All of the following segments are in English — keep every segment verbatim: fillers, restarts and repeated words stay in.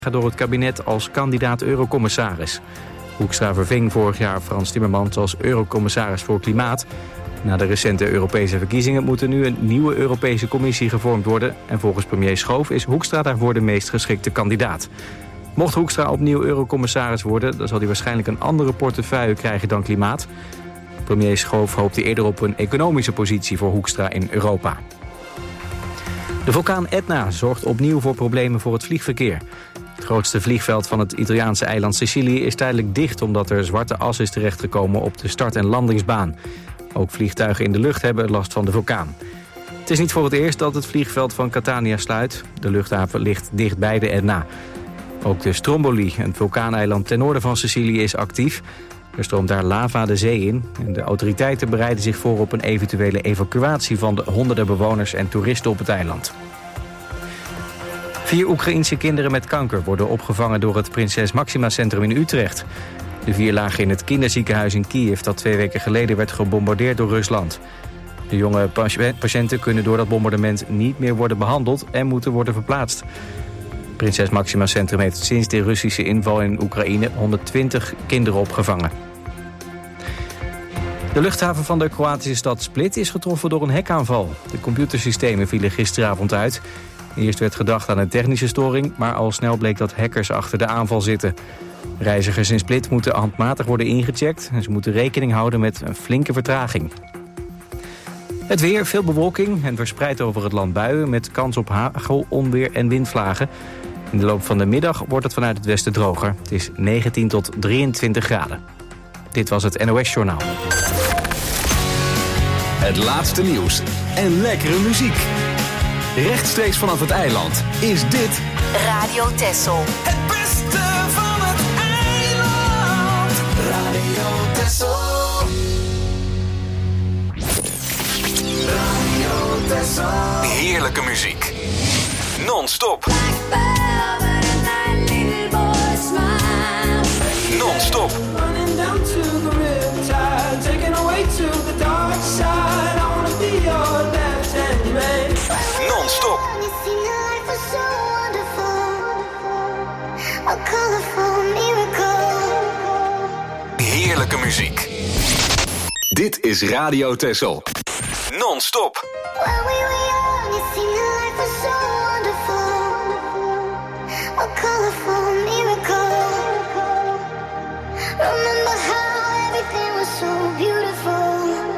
door het kabinet als kandidaat eurocommissaris. Hoekstra verving vorig jaar Frans Timmermans als eurocommissaris voor Klimaat. Na de recente Europese verkiezingen moet er nu een nieuwe Europese commissie gevormd worden. En volgens premier Schoof is Hoekstra daarvoor de meest geschikte kandidaat. Mocht Hoekstra opnieuw eurocommissaris worden, dan zal hij waarschijnlijk een andere portefeuille krijgen dan Klimaat. Premier Schoof hoopte eerder op een economische positie voor Hoekstra in Europa. De vulkaan Etna zorgt opnieuw voor problemen voor het vliegverkeer. Het grootste vliegveld van het Italiaanse eiland Sicilië is tijdelijk dicht omdat er zwarte as is terechtgekomen op de start- en landingsbaan. Ook vliegtuigen in de lucht hebben last van de vulkaan. Het is niet voor het eerst dat het vliegveld van Catania sluit. De luchthaven ligt dicht bij de Etna. Ook de Stromboli, een vulkaaneiland ten noorden van Sicilië, is actief. Er stroomt daar lava de zee in. En de autoriteiten bereiden zich voor op een eventuele evacuatie van de honderden bewoners en toeristen op het eiland. Vier Oekraïense kinderen met kanker worden opgevangen door het Prinses Maxima Centrum in Utrecht. De vier lagen in het kinderziekenhuis in Kiev dat twee weken geleden werd gebombardeerd door Rusland. De jonge patiënten kunnen door dat bombardement niet meer worden behandeld en moeten worden verplaatst. Prinses Maxima Centrum heeft sinds de Russische inval in Oekraïne honderdtwintig kinderen opgevangen. De luchthaven van de Kroatische stad Split is getroffen door een hackaanval. De computersystemen vielen gisteravond uit. Eerst werd gedacht aan een technische storing, maar al snel bleek dat hackers achter de aanval zitten. Reizigers in Split moeten handmatig worden ingecheckt en ze moeten rekening houden met een flinke vertraging. Het weer, veel bewolking en verspreid over het land buien met kans op hagel, onweer en windvlagen. In de loop van de middag wordt het vanuit het westen droger. Het is negentien tot drieëntwintig graden. Dit was het N O S Journaal. Het laatste nieuws en lekkere muziek. Rechtstreeks vanaf het eiland is dit Radio Texel. Het beste van het eiland. Radio Texel. Radio Texel. heerlijke muziek. Non-stop. Non-stop. Non-stop. Heerlijke muziek. Dit is Radio Texel. Non-stop. Remember how everything was so beautiful.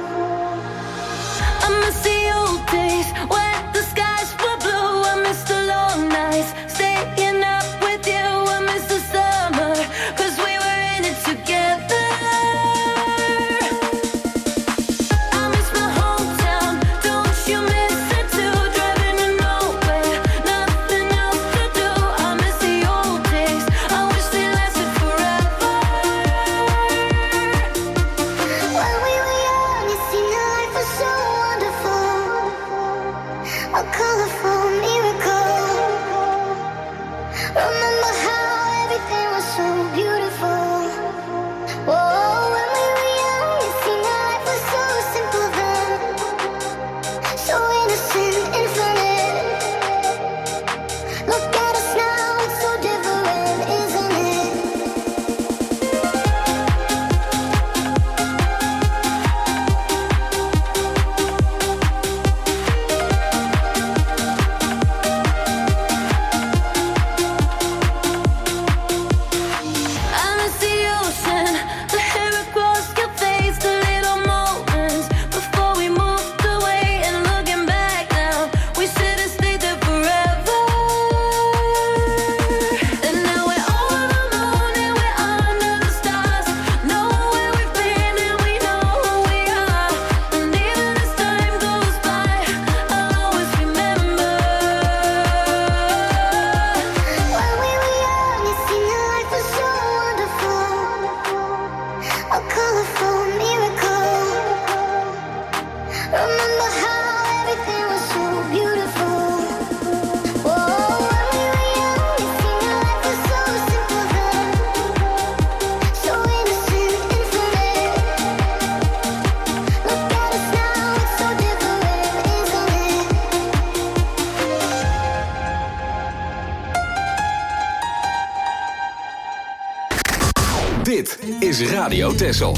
I miss the old days when the skies were blue. I miss the long nights staying up with you. I miss the summer, cause we were in it together. I miss my hometown, don't you miss it too? Driving to nowhere, nothing else to do. I miss the old days, I wish they lasted forever. When we were young, it seemed life was so wonderful. A colorful miracle. Remember how everything was so beautiful. Whoa, when we were young, it seemed life was so simple then. So innocent, infinite. Look at us now, it's so different, isn't it? Dit is Radio Texel.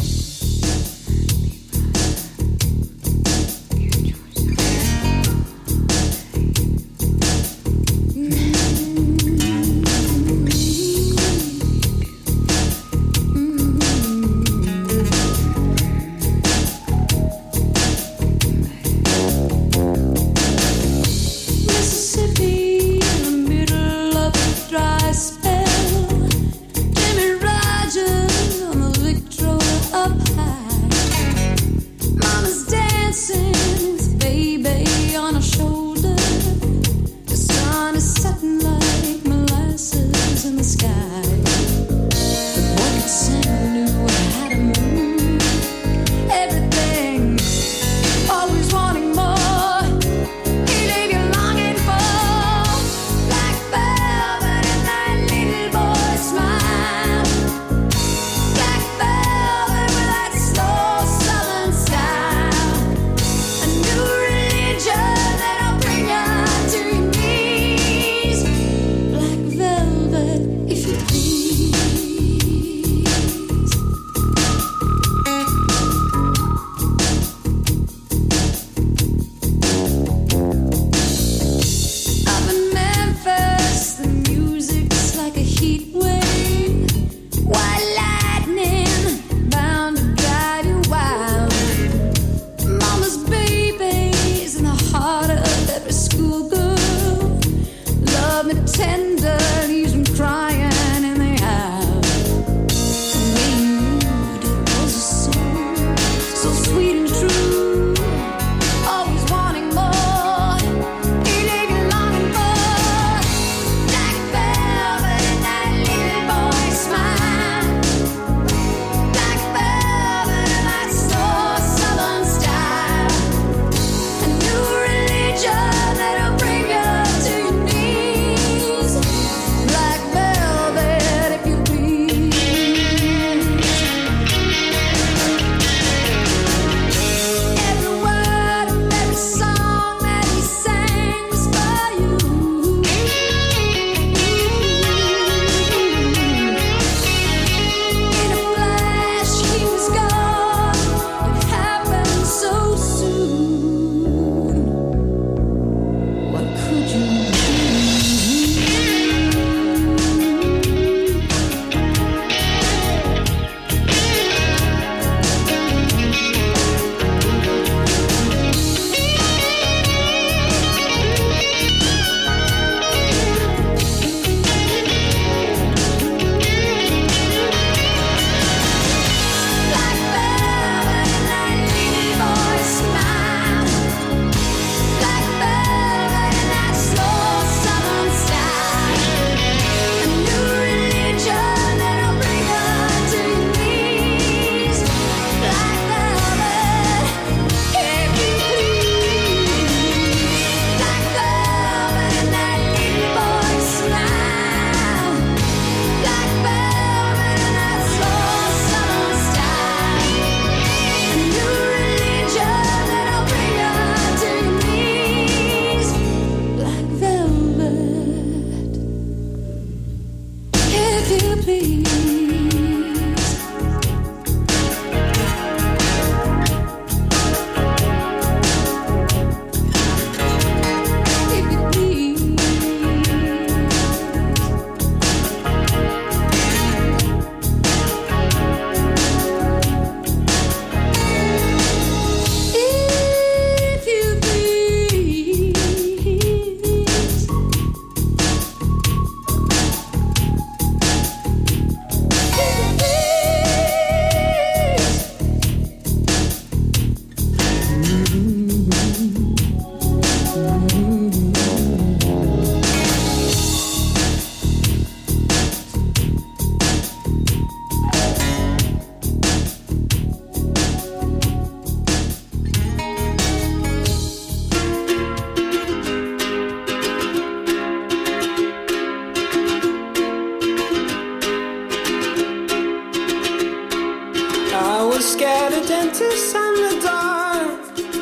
scared of dentists and the dark.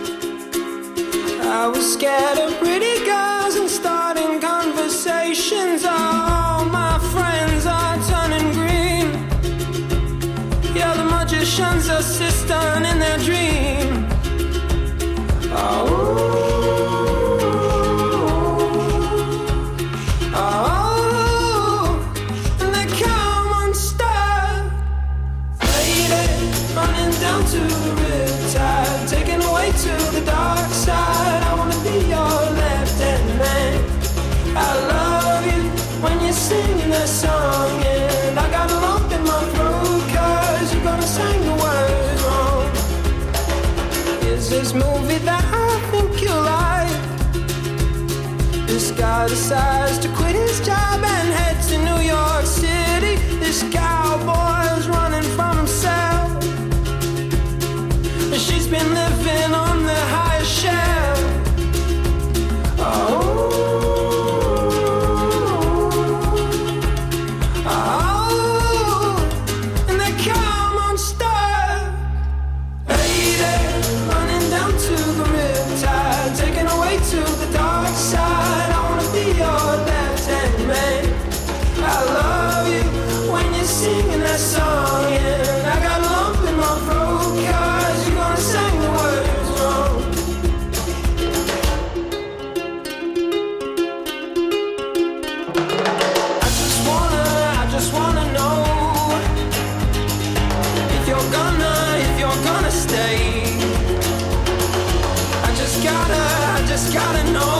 I was scared of pretty girls and starting conversations. All my friends are turning green. Temptation's assistant in their dream. Oh, oh, and they come unstuck. Lady, running down to the riptide, taken away to the dark side. I wanna be your left-hand man. I love you when you're singing that song, and I got a lump in my throat 'cause you're gonna sing the words wrong. Is this movie that I think you like? This guy decides to quit his job and head to New York City. This cowboy's running from himself, and she's been living on the highest shelf. Oh, to the dark side, I wanna be your left-hand man. I love you when you're singing that song, and I got a lump in my throat 'cause you're gonna sing the words wrong. I just wanna, I just wanna know if you're gonna, if you're gonna stay. I just gotta, I just gotta know.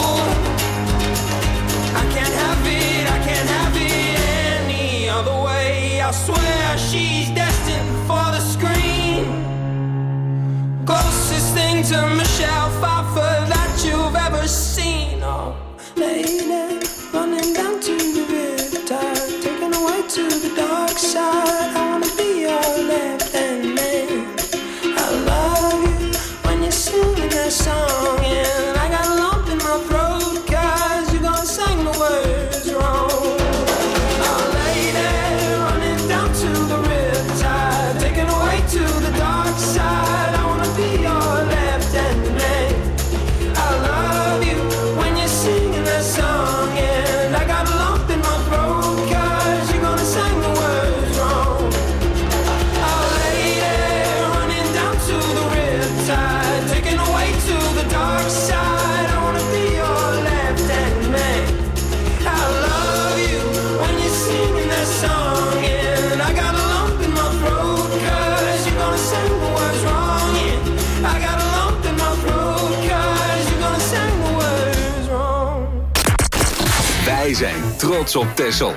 I can't have it, I can't have it any other way. I swear she's destined for the screen. Closest thing to Michelle Pfeiffer that you've ever seen. Oh, lady, running down to the riptide, taken away to the dark side. I wanna be your left-hand man. I love you when you're singing that song, and I got a lump in my throat 'cause you're gonna sing the words wrong. Oh, lady, running down to the riptide, taken away to the dark side. I wanna be your left-hand man. I love you when you're singing that song, and I got a lump in my throat 'cause you're gonna sing the words wrong. Oh, lady, running down to the riptide, taken away to the dark side. I wanna be your left-hand man. I love you when you're singing that song, and I got a lump in my throat 'cause you're gonna sing the words wrong. Yeah, I got a lump in my throat 'cause you're gonna sing the words wrong. Wij zijn trots op Texel.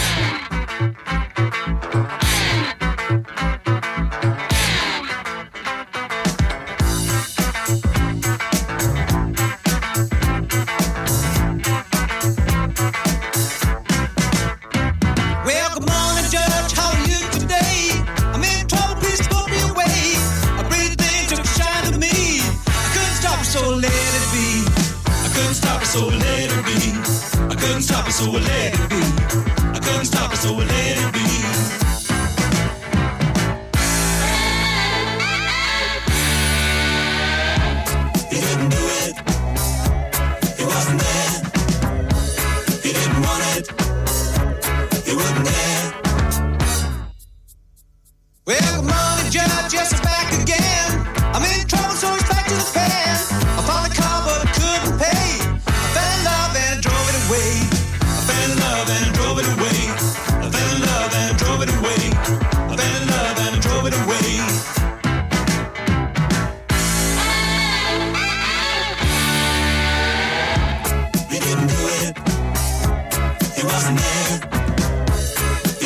Well, good morning, Judge. How are you today? I'm in trouble, please put me away. A pretty thing took a shine to me. I couldn't stop it, so let it be. I couldn't stop it, so let it be. I couldn't stop it, so let it be. I couldn't stop it, so let it be. He didn't do it. He wasn't there. He didn't want it. He wouldn't dare. Well, good morning, Judge, yes, I'm back again. I'm in trouble, so it's back to the pen. I bought a car, but I couldn't pay. I fell in love and drove it away. I fell in love and drove it away. I fell in love and drove it away. I fell in love and drove it away. He didn't do it. He wasn't there.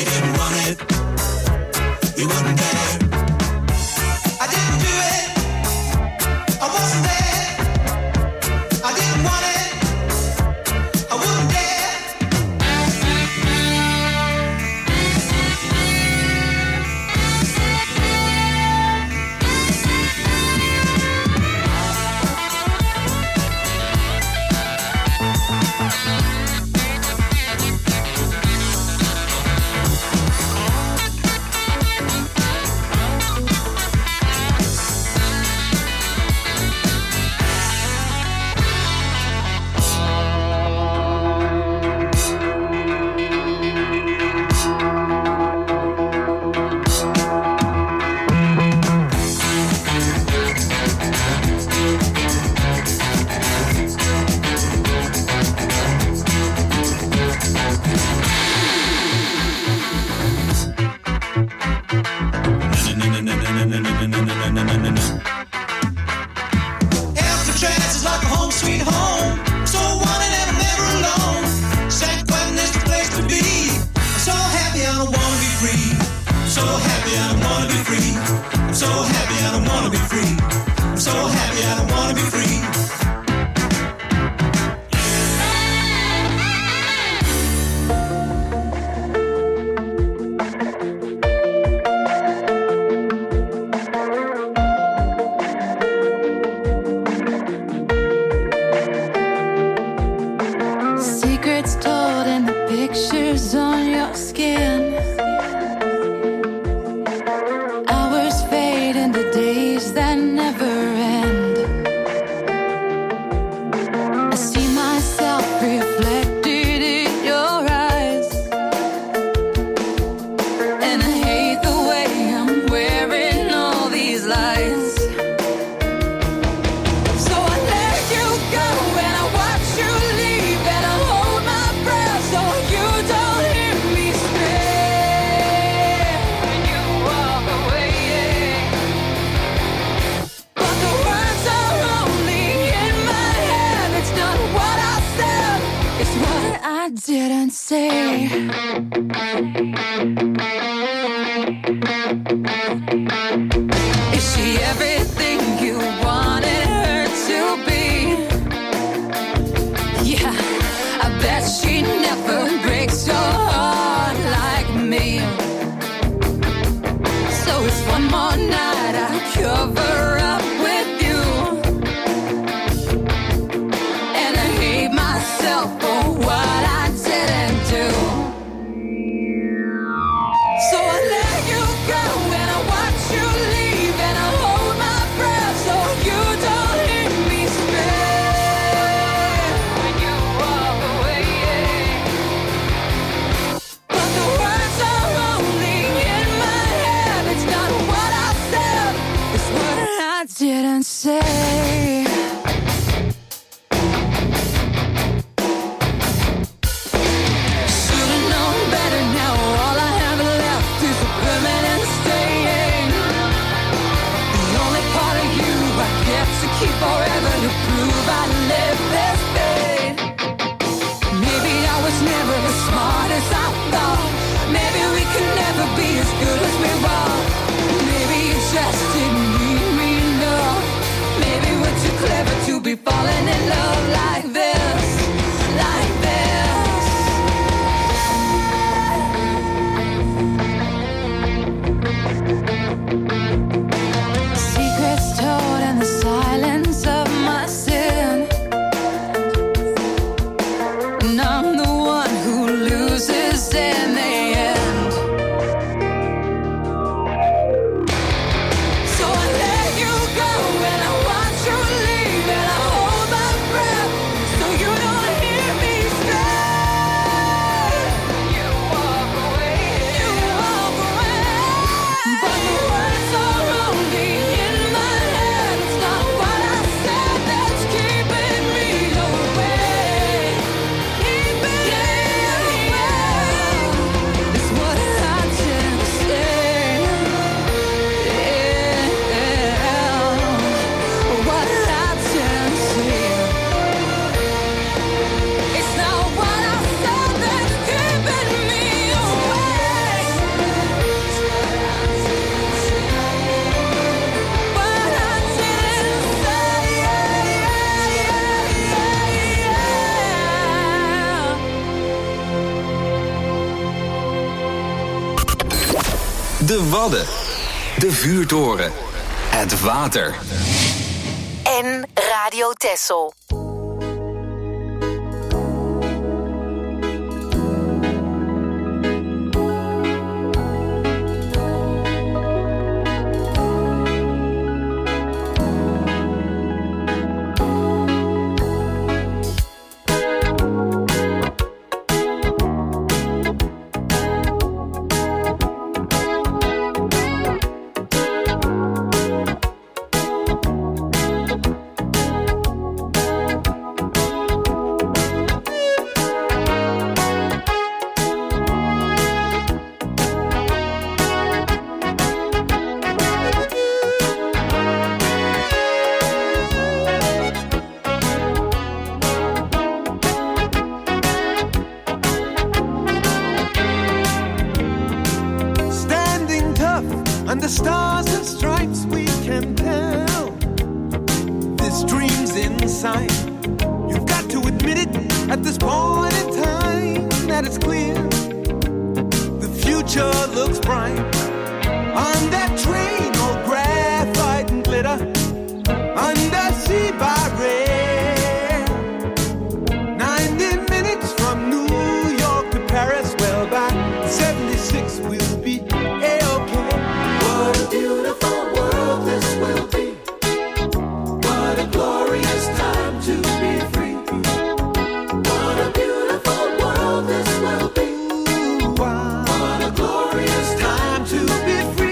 so happy I don't wanna be free. Secrets told in the pictures on your skin. Hours fade into days that never end. I see myself reflected in your eyes, and I hate the way I'm wearing all these lies. So I let you go and I watch you leave, and I hold my breath so you don't hear me scream when you walk away. But the words are only in my head. It's not what I said, it's what I didn't say. Is she everything you wanted her to be? Yeah, I bet she never breaks your heart like me. So it's one more night I cover up with you, and I hate myself for what I didn't do. So I let you go and I watch you leave, and I hold my breath so you don't hear me scream when you walk away. But the words are only in my head. It's not what I said, it's what I didn't say. Should've known better now. All I have left is a permanent stain. The only part of you I get to keep forever to prove I live this fate. Maybe I was never as smart as I thought. Maybe we could never be as good as we were. Maybe you just didn't need me enough. Maybe we're too clever to be falling in love like this, like this. Secrets told in the silence of my sin, and I'm the one who loses in the end. So I let you go and I watch you leave, and I hold my breath so you don't hear me scream when you walk away. You walk away. But the words are only in my head. It's not what I said that's keeping me away. Keeping me away. It's what I didn't say. Yeah. What I didn't say. It's not what I said that's keeping me away. What I didn't say. De Wadden. De Vuurtoren. Het water. En Radio Texel. Under stars and stripes we can tell such dreams inside. You've got to admit it at this point in time that it's clear the future looks bright. On that train, all graphite and glitter, undersea by rail. Ninety minutes from New York to Paris. Well, by seventy-six we'll be A-okay. What a beautiful world this will be. What a glorious time to be free. What a beautiful world this will be. What a glorious time to be free.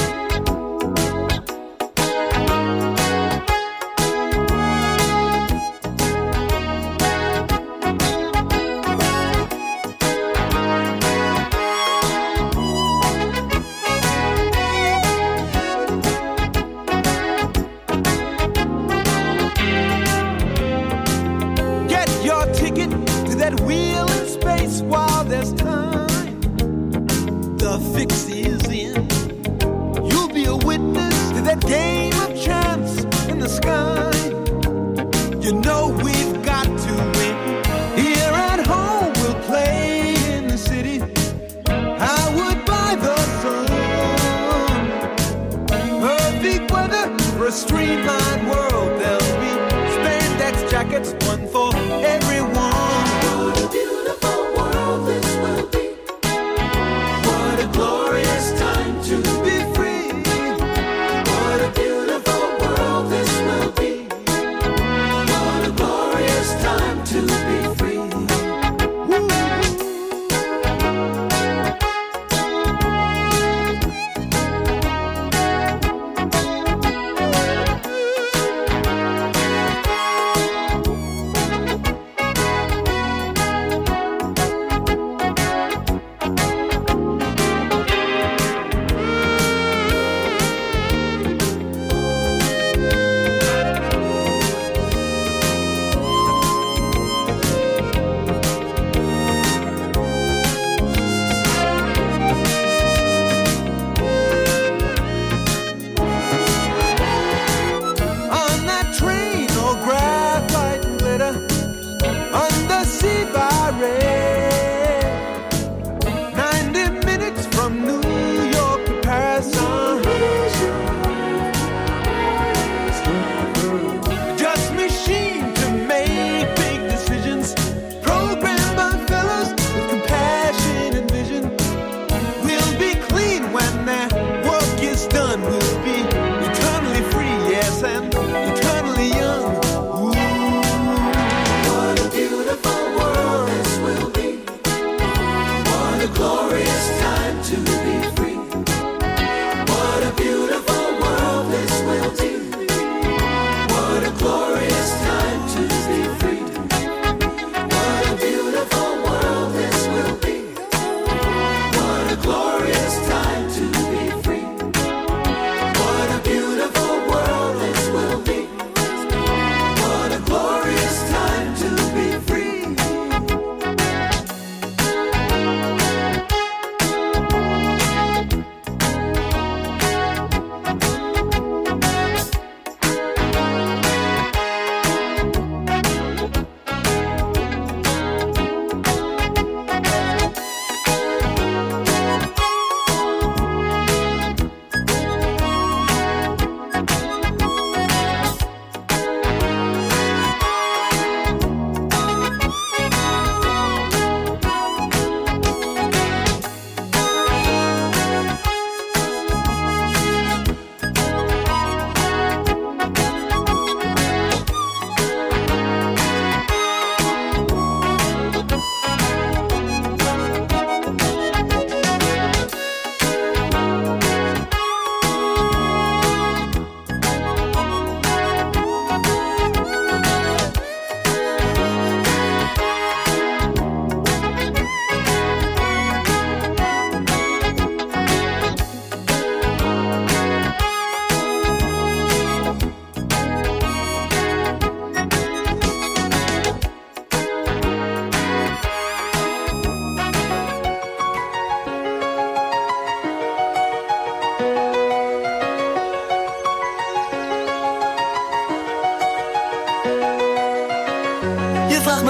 Get your ticket to that wheel in space while there's time. The fix is in. You'll be a witness to that game of chance in the sky. You know we've got to win. Here at home we'll play in the city. Howard by the sun. Perfect weather for a streamlined world. There'll be spandex jackets, one for everyone. What a beautiful world this will be. What a glorious time to be free. What a beautiful world this will be. What a glorious time to be free.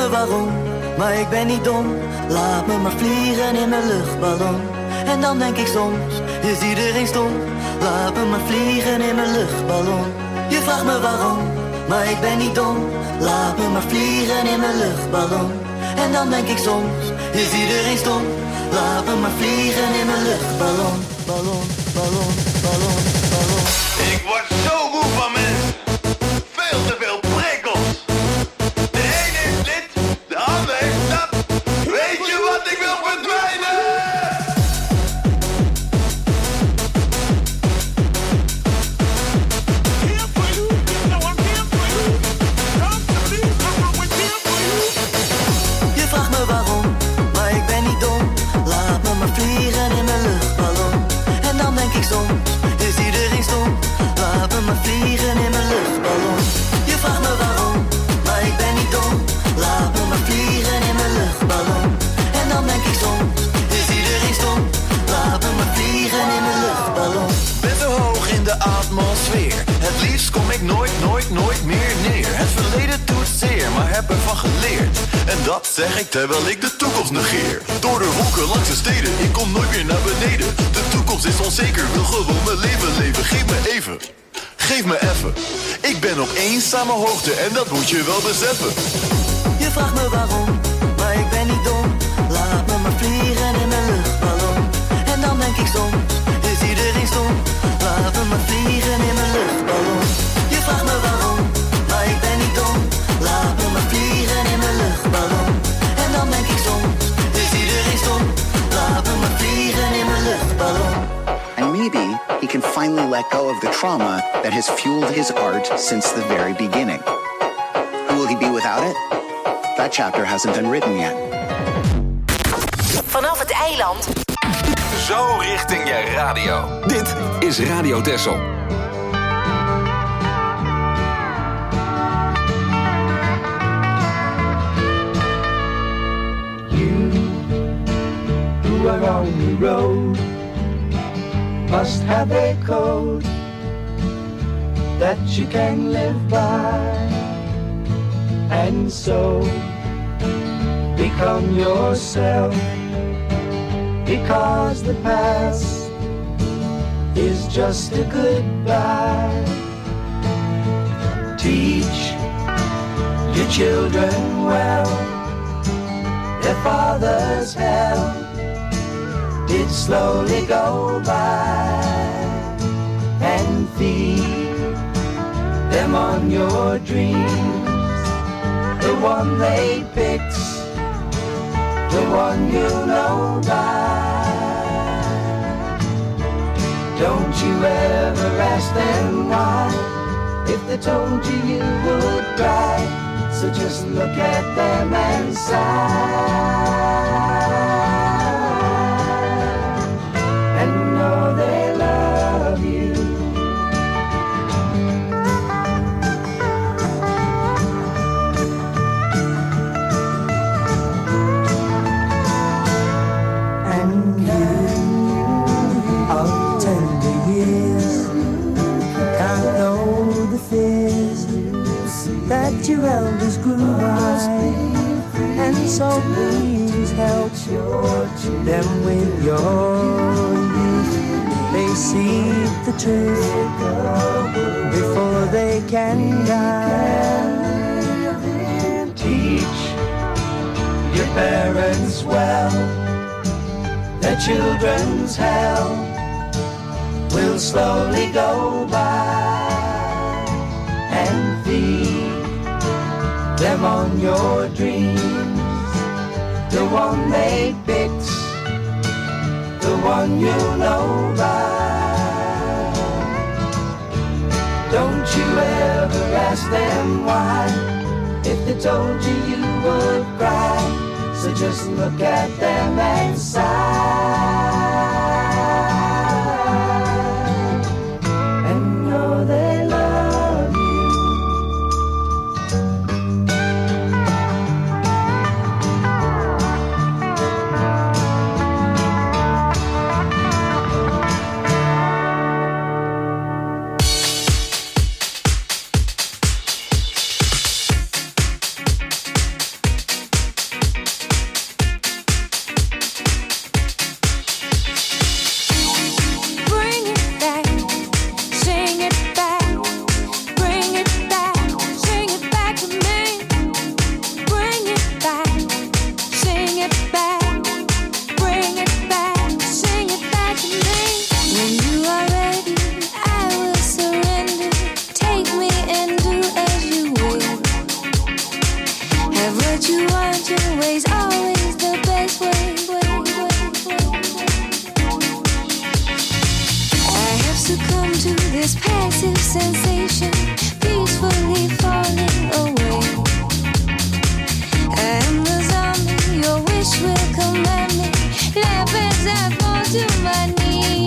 me waarom, maar ik ben niet dom. Laat me maar vliegen in mijn luchtballon. En dan denk ik soms, is iedereen stom. Laat me maar vliegen in mijn luchtballon. Je vraagt me waarom, maar ik ben niet dom. Laat me maar vliegen in mijn luchtballon. En dan denk ik soms, is iedereen stom. Laat me maar vliegen in mijn luchtballon. Ballon, ballon, ballon, ballon. Ik word zo moe van mensen. Veel te veel prikkels. De ene is dit, de ander is dat. Weet je wat, ik wil verdwijnen? Je vraagt me waarom, maar ik ben niet dom. Laat me maar vliegen in mijn luchtballon. En dan denk ik soms, is iedereen stom. Laat me maar vliegen in mijn luchtballon. Je vraagt me waarom, maar ik ben niet dom. Laat me maar vliegen in mijn luchtballon. En dan denk ik soms, is iedereen stom. Laat me maar vliegen in mijn luchtballon. Ben zo hoog in de atmosfeer. Het liefst kom ik nooit, nooit, nooit meer neer. Het verleden doet zeer, maar heb ervan geleerd. En dat zeg ik terwijl ik de toekomst negeer. Door de wolken langs de steden, ik kom nooit meer naar beneden. De toekomst is onzeker, wil gewoon mijn leven leven. Geef me even, geef me even. Ik ben op eenzame hoogte en dat moet je wel beseffen. Je vraagt me waarom, maar ik ben niet dom. Laat me maar vliegen in mijn luchtballon. En dan denk ik soms, is iedereen stom. Laat me maar vliegen in mijn luchtballon. Je vraagt me waarom, maar ik ben niet dom. Laat me maar vliegen in mijn luchtballon. En dan denk ik soms, is iedereen stom. Laat me maar vliegen in mijn luchtballon. And maybe he can finally let go of the trauma that has fueled his art since the very beginning. Who will he be without it? That chapter hasn't been written yet. Vanaf het eiland. Zo richting je radio. Dit is Radio Texel. Who are on the road must have a code that you can live by, and so become yourself, because the past is just a goodbye. Teach your children well, their father's hell did slowly go by, and feed them on your dreams, the one they picked, the one you know by. Don't you ever ask them why, if they told you you would cry, so just look at them and sigh. And know they love you. And you of tender years can't know the fears that your elders grew by, and so please help them with your youth. They see the truth before they can die. Teach your parents well, their children's hell will slowly go by, and feed them on your dreams, the one they picked, the one you know by. Don't you ever ask them why, if they told you you would cry, so just look at them and sigh, and know they love you. to this passive sensation, peacefully falling away. I am the zombie, your wish will command me. Laugh as I fall to my knees.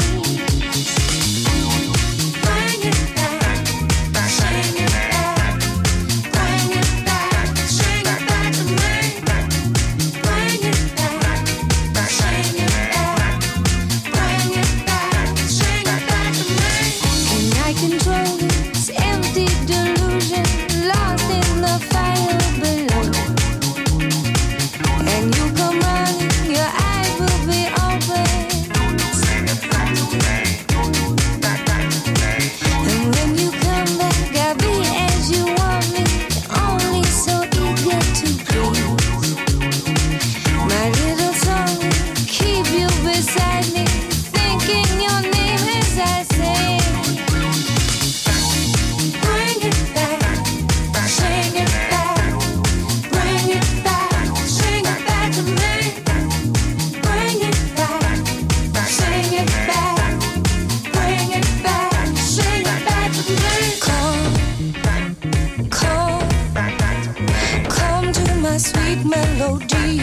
Bring it back, bring it back, bring it back, bring it back to me. Bring it back, bring it back, bring it back, bring it back to me. Can I control this empty delusion, lost in the fire below? And you come running, your eyes will be open. And when you come back, I'll be as you want me, only so eager to please. My little song will keep you beside me, thinking your name as I sing. Bring it back, bring it back, bring it back, bring it back to me. Bring it back, bring it back, bring it back, bring it back to me. Come, come, come to my sweet melody.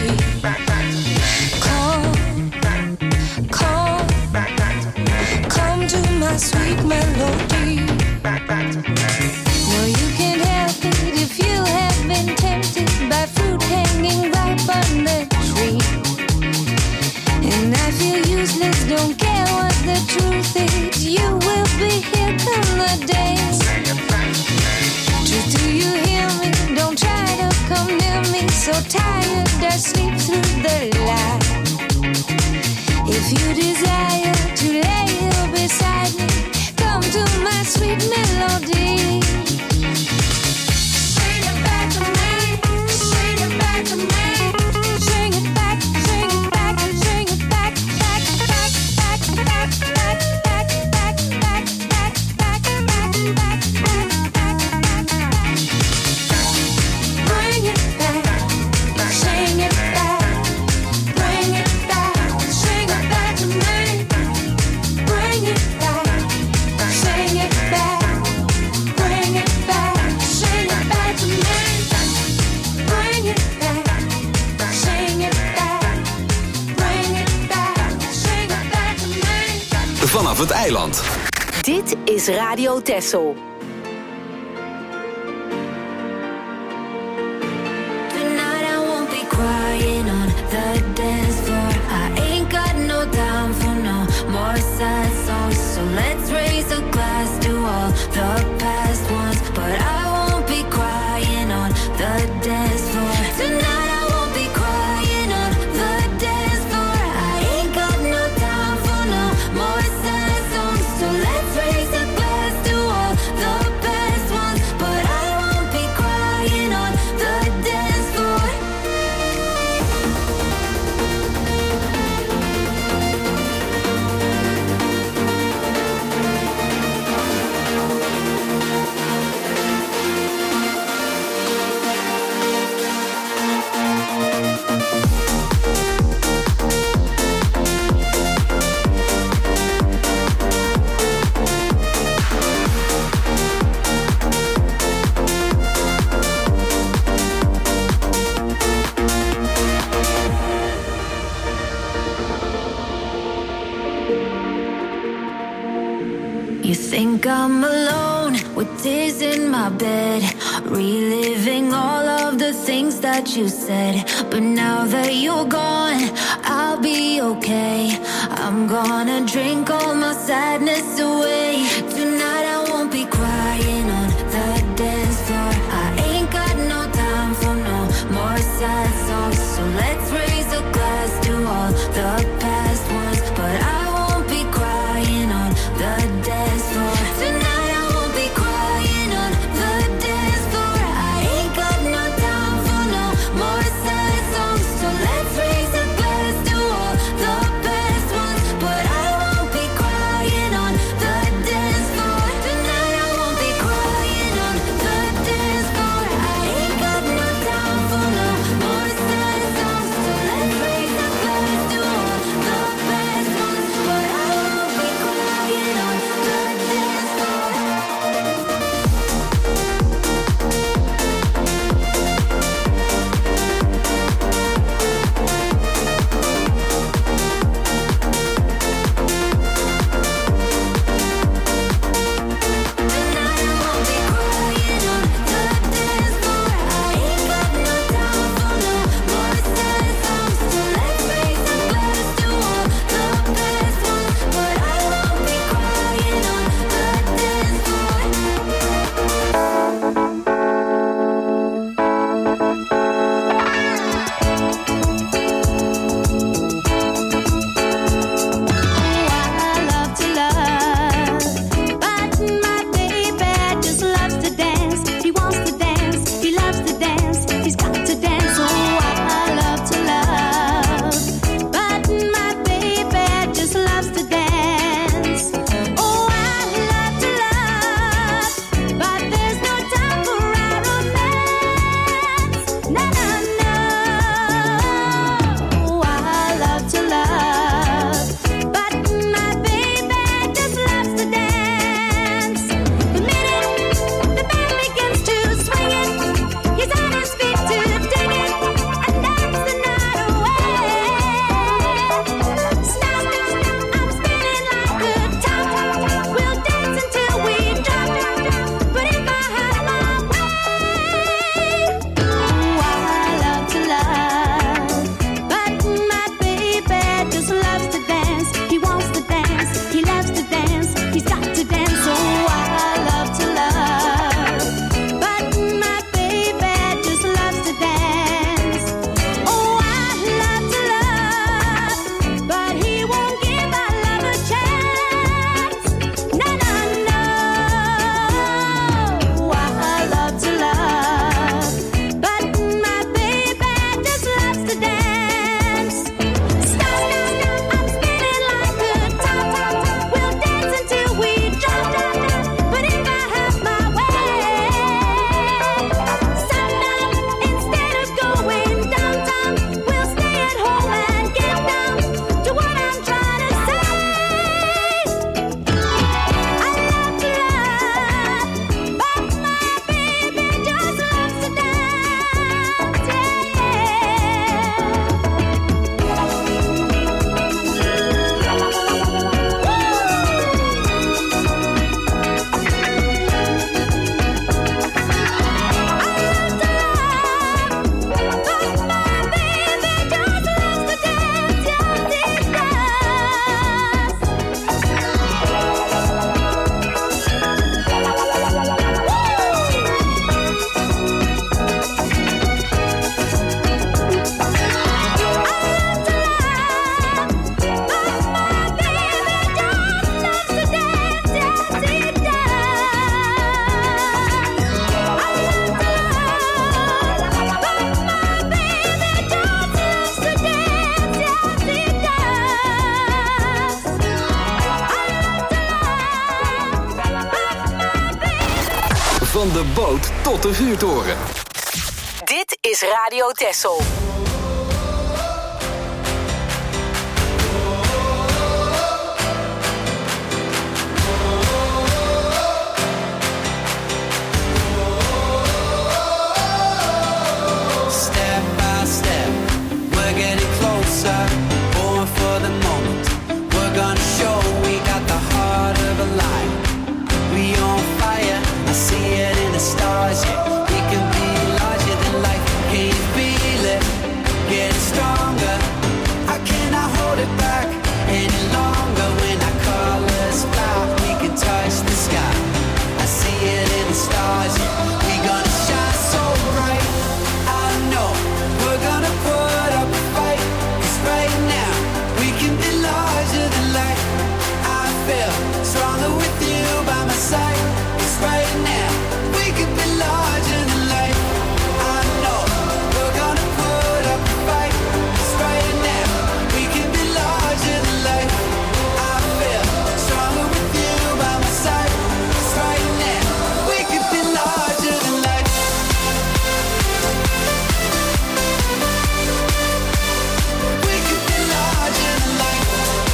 Come, come, come to my sweet melody. No, you can't help it if you have been tempted by fruit hanging ripe on the tree. And I feel useless, don't care what the truth is. You will be here come the day. Truth, do you hear me? Don't try to come near me. So tired, I sleep through the light. If you desire to lay here beside me, come to my sweet melody. Bring it back to me, bring it back to me. Bring it back, bring it back, bring it back, back, back, back, back, back, back, back, back, back, back, back, back, back, back. Bring it back, bring it back, bring it back, bring it back to me. Bring it back, bring it back, bring it back, bring it back to me. Bring it back, bring it back, bring it back, bring it back to me. Vanaf het eiland. Dit is Radio Texel. Tonight I won't be crying on the dance floor. I ain't got no time for no more sad songs. So let's raise a glass to all the past ones. But I won't be crying on the dance floor. Tonight I won't be crying on the dance floor. I ain't got no time for no more sad songs. So let's raise a glass to all the past ones. But I won't be crying on the dance floor. You think I'm alone with tears in my bed, reliving all of the things that you said. But now that you're gone, I'll be okay. I'm gonna drink all my sadness away. Tonight I won't be crying on the dance floor. I ain't got no time for no more sad songs. So let's raise a glass to all the past ones. But I won't be crying on the dance floor. Tonight I won't be crying on the dance floor. I ain't got no time for no more sad songs. So let's raise a glass to all the past ones. But I won't be crying on the dance floor. Tonight I won't be crying. Van de boot tot de vuurtoren. Dit is Radio Texel. Step by step, we're getting closer. Born for the moment. We're gonna show we got the heart of a lion. We on fire, I see it in the stars, yeah. We can be larger than life, can you feel it? Getting stronger, I cannot hold it back any longer. When I call us fly, we can touch the sky. I see it in the stars, yeah. We gonna shine so bright. I know we're gonna put up a fight. 'Cause right now we can be larger than life. I feel stronger with you by my side. 'Cause right now we can be larger than life. I know we're gonna put up a fight. 'Cause right now we can be larger than life. I feel stronger with you by my side. 'Cause right now we can be larger than life. We can be larger than life.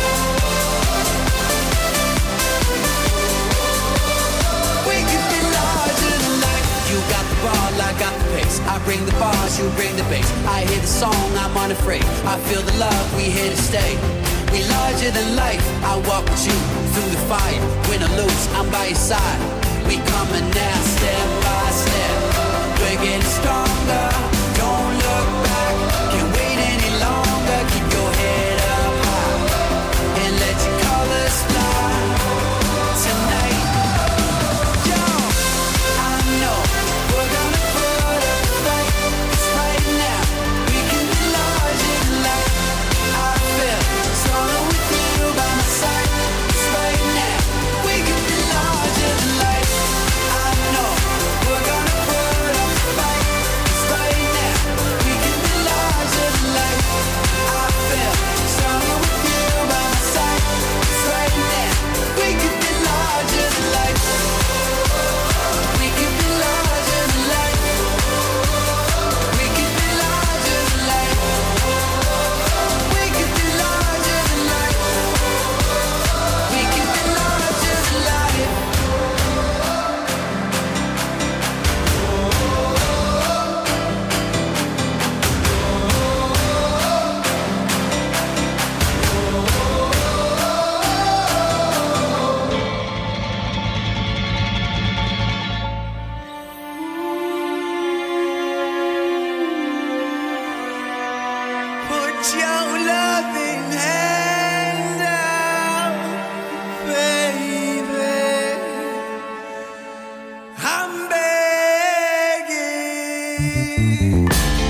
We can be larger than life. You got the ball, I got the pace. I bring the bars, you bring the bass. I hear the song, I'm unafraid. I feel the love, we here to stay. We larger than life. I walk with you through the fire. Win or lose, I'm by your side. We coming now, step by step. We're getting stronger. Don't look back. Can't wait any longer. Keep your head up high and let your colors fly tonight. Yo, I know we're gonna put up a fight. 'Cause right now we can be larger than life. I feel stronger with you by my side. 'Cause right now we can be larger than life. I know we're gonna put up a fight. 'Cause right now we can be larger than life. I feel stronger with you by my side. 'Cause right now we can be larger than life. We can be larger than life. We can be larger than life. We can be larger than life. We can be larger than life. Put your loving hand out, baby. I'm begging.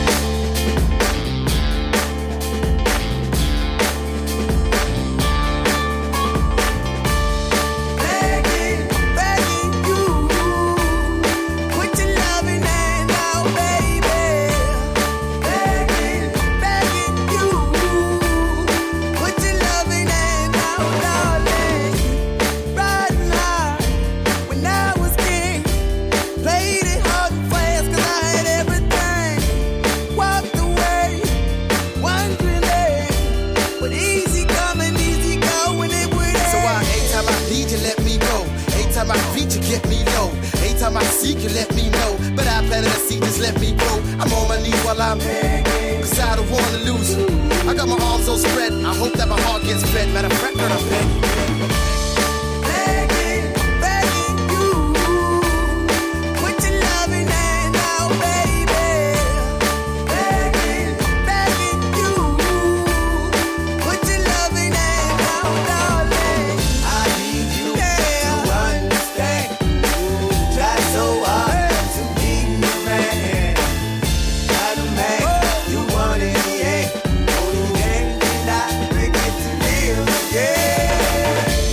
Begging, begging you. Put your loving hand out, baby. Begging, begging you. Put your loving hand out, darling. Right now, when I was king, played it hard and fast 'cause I had everything. Walked away, wondering, but easy coming, easy going, it would end. So I, every time I need you, let me go. Every time I beat you, get me low. Every time I seek you, let me know. But I planted a seed, just let me grow. I'm on my knees while I'm begging, 'cause I don't wanna lose you. I got my arms so spread, I hope that my heart gets fed. Matter of fact, girl, I'm begging. Begging, begging you. Put your loving hand out, baby. Begging, begging you. Put your loving hand out, darling. I need you to understand. Try so hard to be your man. Not a man you want in the end. Only then can I begin to live again.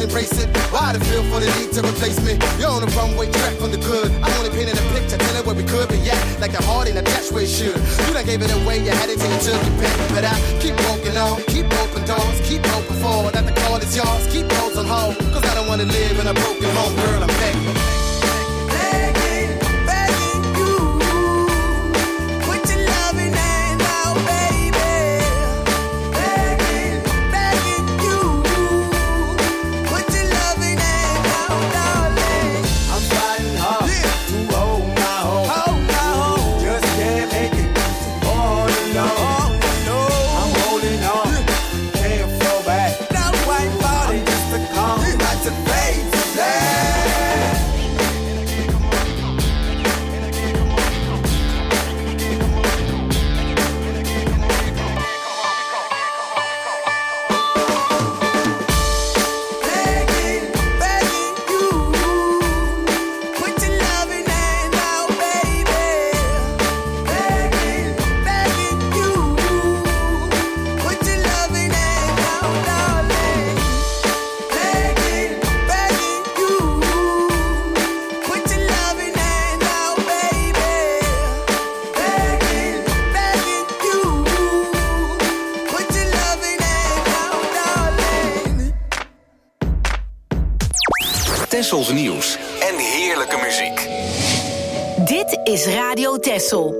embrace it. Why the feel for the need to replace me? You're on the runway track from the good. I only painted a picture, telling where we could be at. Like a heart in a touch where it should. You done gave it away, you had it till you took your pick. But I keep walking on, keep open doors, keep open forward. That the call is yours, keep those on hold. Cause I don't wanna live in a broken home, girl, I'm begging. Tessels nieuws en heerlijke muziek. Dit is Radio Tessel.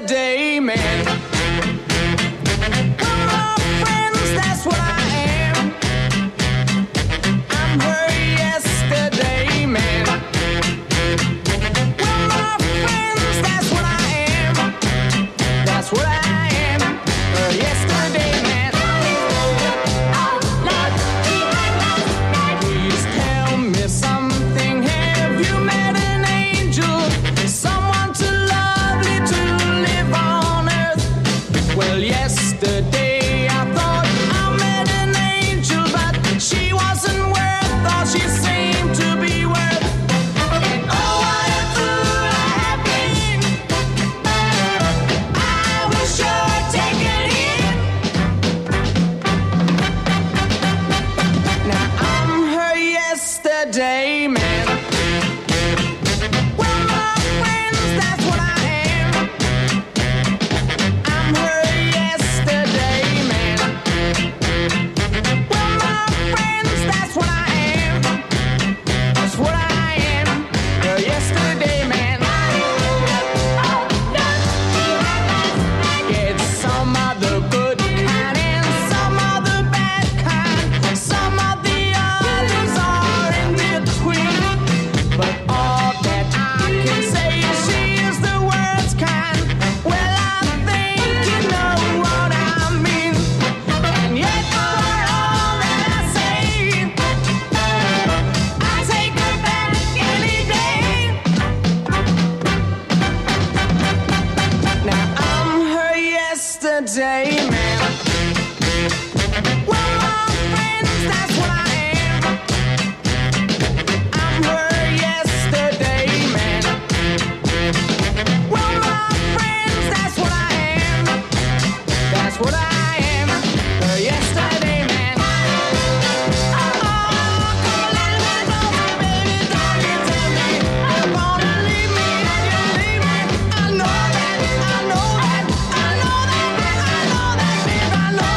yesterday man. Well, my friends, that's what I am. I'm her yesterday man. Well, my friends, that's what I am. That's what I am. Her yesterday man. Please tell me something. Have you met an angel? Someone too lovely to live on earth? Well, yesterday I thought I met an angel, but she wasn't worth all she seemed to be worth. And oh, what a fool I have been. I was sure taken in. Now I'm her yesterday man. Well, my friends, that's what I am. I'm her yesterday man. Well, my friends, that's what I am. That's what I am. Her yesterday man. It's some other good kind and some other bad kind. Some of the others are in between. But all that I can say is she is the worst kind. Well, I think you know what I mean. And yet for all that I say, I take her back any day. Now I'm her yesterday man. Well, my friends, that's what I am. I'm her yesterday man. Well, my friends, that's what I am. That's what I am. Her yesterday man. Oh, come a little bit closer, baby, don't you tell me you're gonna leave me and you leave me. I know that, I know that, I know that, I know that, babe, I know.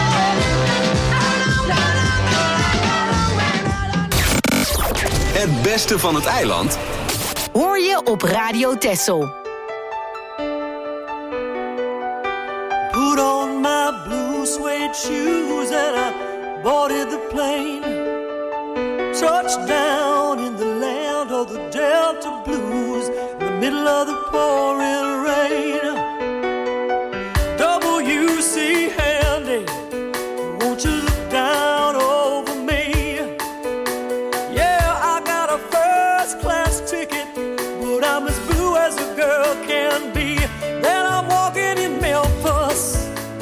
Het beste van het eiland Hoor je op Radio Texel. Put on my blue suede shoes and I boarded the plane. Touchdown in the land of the Delta Blues, in the middle of the pouring rain. W C Handy, won't you look down over me? Yeah, I got a first class ticket, but I'm as blue as a girl can be. Then I'm walking in Memphis.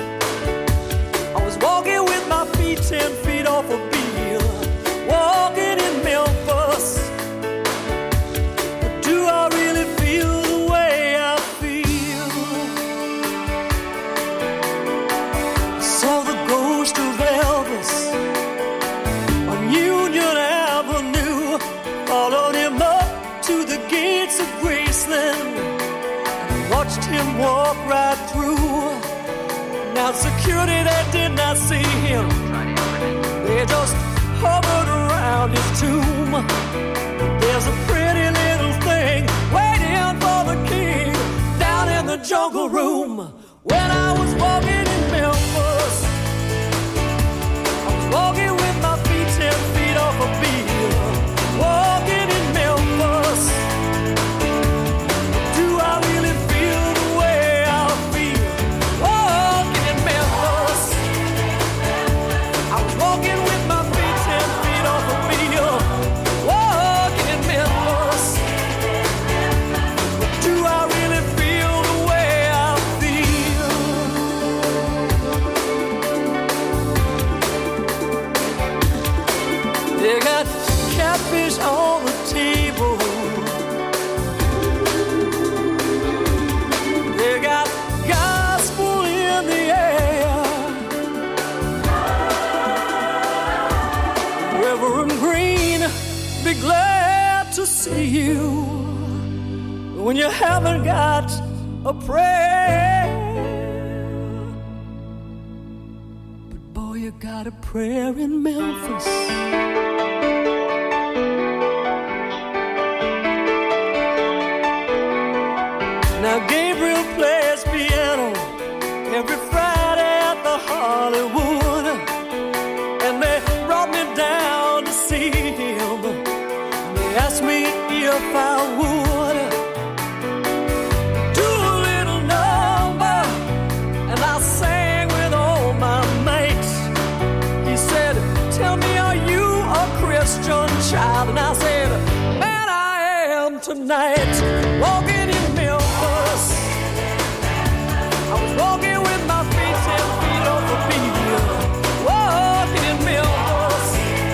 I was walking with my feet ten feet off a beam. Walking in Memphis. But do I really feel the way I feel? I saw the ghost of Elvis on Union Avenue. Followed him up to the gates of Graceland. Watched him walk right through. Now security, they did not see him. They just hovered around his tomb. There's a pretty little thing waiting for the king down in the jungle room. When I was walking in Memphis, I was walking with my feet ten feet off a beam. Walking in Memphis. Do I really feel the way I feel? Walking in Memphis. I was walking with my feet ten feet off a beam. Walking in Memphis. Do I really feel the way I feel? They got catfish on the table. They got gospel in the air. Reverend Green, be glad to see you when you haven't got a prayer. But boy, you got a prayer in Memphis. Now Gabriel plays piano night, walking in Memphis. I was walking with my feet ten feet off the beat, walking in Memphis.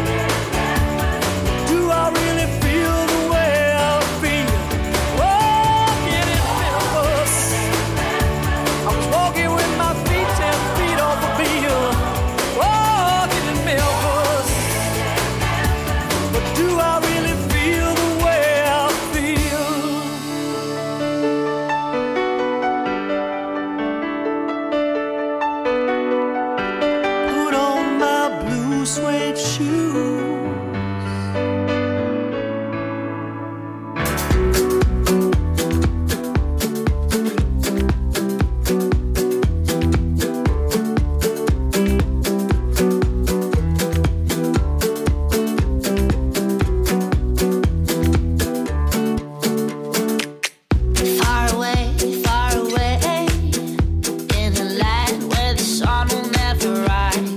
Do I really feel the way I feel? Walking in Memphis. I was walking with my feet ten feet off the beat, walking in Memphis. But do I really feel the way I feel? Put on my blue suede shoes. Far away, far away, in a land where the sun will never rise.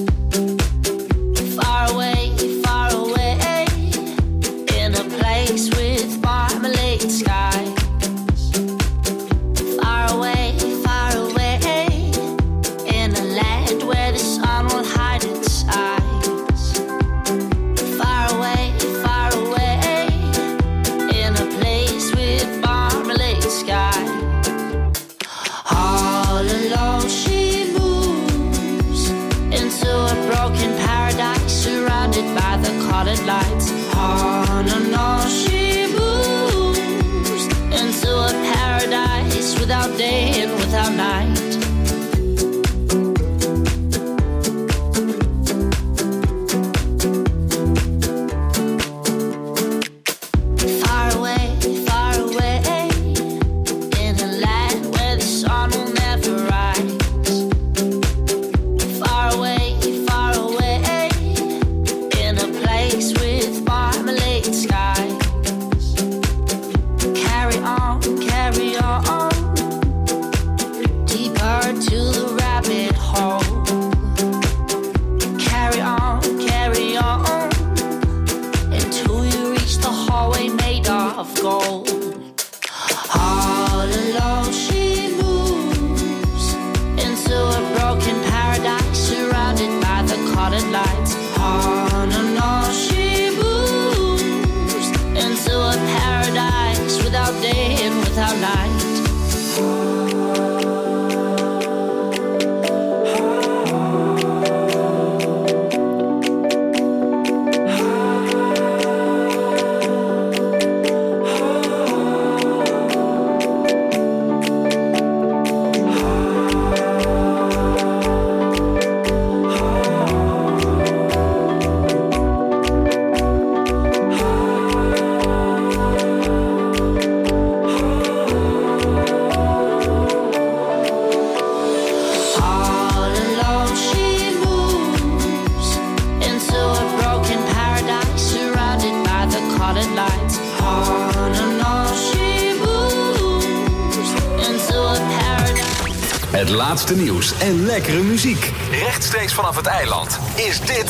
Far away, far away, in a place with marmalade skies. Far away, far away, in a land where the sun will hide its eyes. Far away, far away, in a place with marmalade sky. All alone she moves into a broken paradise surrounded by the colored lights. On and on she moves into a paradise without day and without night. Far away, far away, in a land where the sun will never rise. Far away, far away, in a place with marmalade skies. Carry on, carry on, deeper to the rabbit hole. Carry on, carry on, until you reach the hallway made of gold. All alone she moves into a broken paradise surrounded by the colored lights. On and on she moves into a paradise without day and without night. All alone she moves into a broken paradise surrounded by the colored lights. On and on she moves into a paradise. Het laatste nieuws en lekkere muziek. Rechtstreeks vanaf het eiland is dit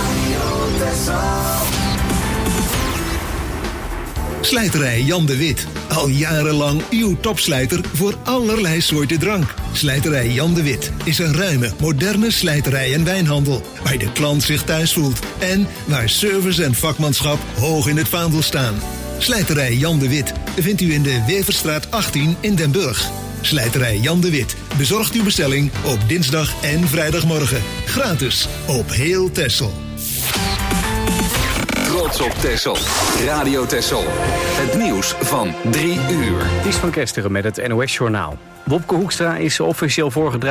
Slijterij Jan de Wit. Al jarenlang uw topslijter voor allerlei soorten drank. Slijterij Jan de Wit is een ruime, moderne slijterij en wijnhandel. Waar de klant zich thuis voelt. En waar service en vakmanschap hoog in het vaandel staan. Slijterij Jan de Wit vindt u in de Weverstraat achttien in Den Burg. Slijterij Jan de Wit bezorgt uw bestelling op dinsdag en vrijdagmorgen. Gratis op heel Texel. Trots op Texel. Radio Texel. Het nieuws van drie uur. Ties van Kesteren met het N O S-journaal. Wopke Hoekstra is officieel voorgedragen.